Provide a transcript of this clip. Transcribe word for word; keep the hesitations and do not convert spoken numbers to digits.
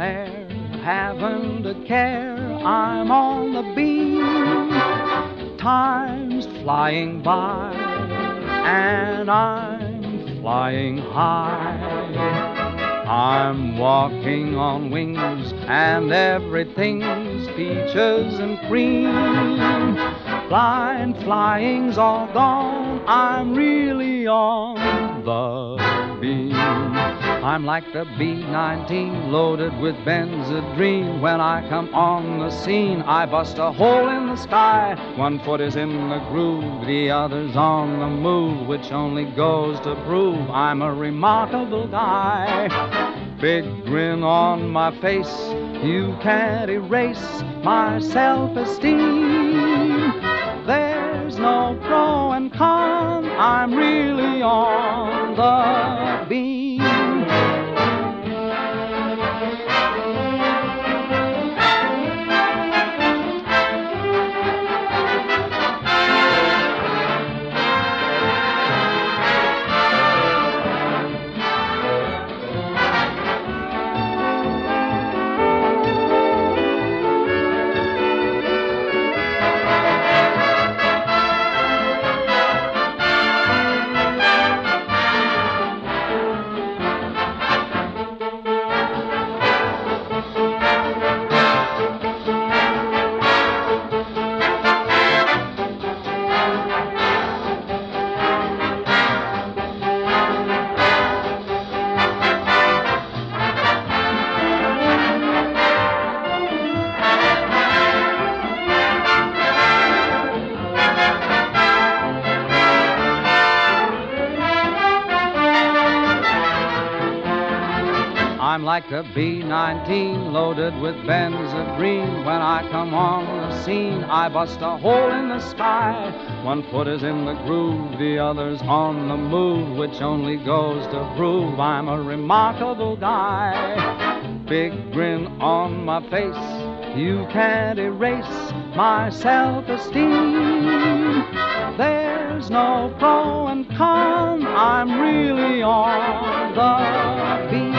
there, haven't a care, I'm on the beam. Time's flying by, and I'm flying high. I'm walking on wings, and everything's peaches and cream. Blind flying's all gone, I'm really on the beam. I'm like the B nineteen loaded with benzodrine. When I come on the scene, I bust a hole in the sky. One foot is in the groove, the other's on the move, which only goes to prove I'm a remarkable guy. Big grin on my face, you can't erase my self-esteem. There's no pro and con, I'm really on the beam. I'm like a B nineteen loaded with benzodrine. When I come on the scene, I bust a hole in the sky. One foot is in the groove, the other's on the move, which only goes to prove I'm a remarkable guy. Big grin on my face, you can't erase my self-esteem. There's no pro and con, I'm really on the beam.